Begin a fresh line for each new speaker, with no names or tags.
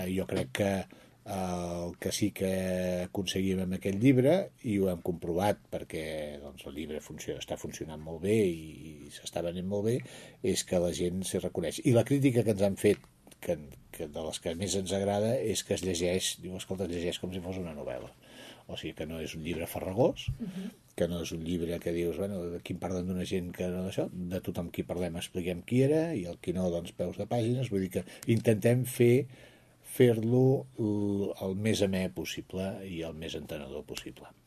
Jo crec que el que sí que aconseguim amb aquest llibre, i ho hem comprovat perquè doncs, el llibre està funcionant molt bé i s'està venent molt bé, és que la gent s'hi reconeix. I la crítica que ens han fet, que de les que més ens agrada, és que es llegeix, diu, escolta, es llegeix com si fos una novel·la. O sigui que no és un llibre farragós, que no és un llibre que dius, bueno, aquí en parlen d'una gent que no d'això, de tothom qui parlem expliquem qui era, i el qui no, doncs, peus de pàgines. Vull dir que intentem fer-lo el més amè possible i el més entenedor possible.